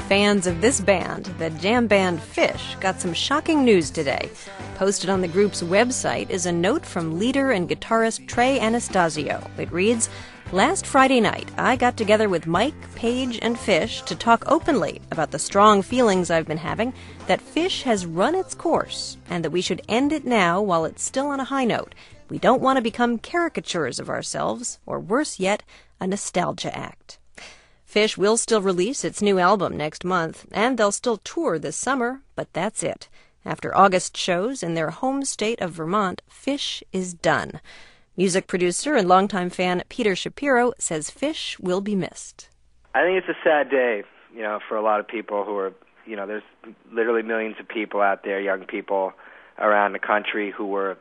Fans of this band, the jam band Phish, got some shocking news today. Posted on the group's website is a note from leader and guitarist Trey Anastasio. It reads, "Last Friday night, I got together with Mike, Page, and Phish to talk openly about the strong feelings I've been having that Phish has run its course and that we should end it now while it's still on a high note. We don't want to become caricatures of ourselves, or worse yet, a nostalgia act." Phish will still release its new album next month, and they'll still tour this summer, but that's it. After August shows in their home state of Vermont, Phish is done. Music producer and longtime fan Peter Shapiro says Phish will be missed. I think it's a sad day, for a lot of people who are, there's literally millions of people out there, young people around the country who were,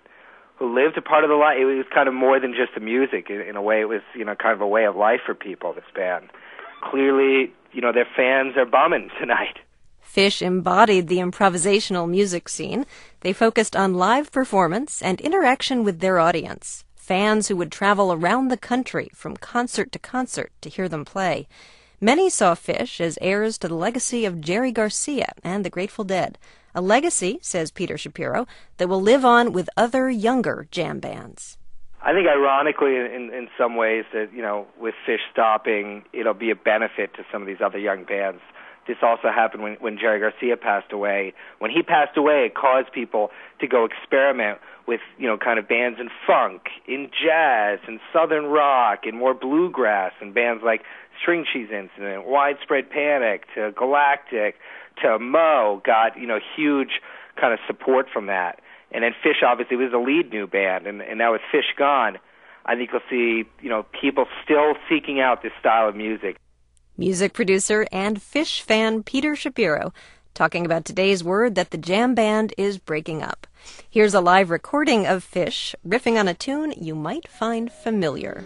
who lived a part of the life. It was kind of more than just the music. In a way, it was, kind of a way of life for people, this band. Clearly, their fans are bumming tonight. Phish embodied the improvisational music scene. They focused on live performance and interaction with their audience, fans who would travel around the country from concert to concert to hear them play. Many saw Phish as heirs to the legacy of Jerry Garcia and the Grateful Dead, a legacy, says Peter Shapiro, that will live on with other younger jam bands. I think ironically in some ways that, with Phish stopping, it'll be a benefit to some of these other young bands. This also happened when Jerry Garcia passed away. When he passed away, it caused people to go experiment with, kind of bands in funk, in jazz, in southern rock, and more bluegrass, and bands like String Cheese Incident, Widespread Panic, to Galactic, to Mo, got, huge kind of support from that. And then Phish obviously was a lead new band, and now with Phish gone, I think you'll see, people still seeking out this style of music. Music producer and Phish fan Peter Shapiro talking about today's word that the jam band is breaking up. Here's a live recording of Phish riffing on a tune you might find familiar.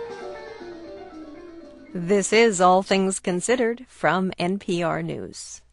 This is All Things Considered from NPR News.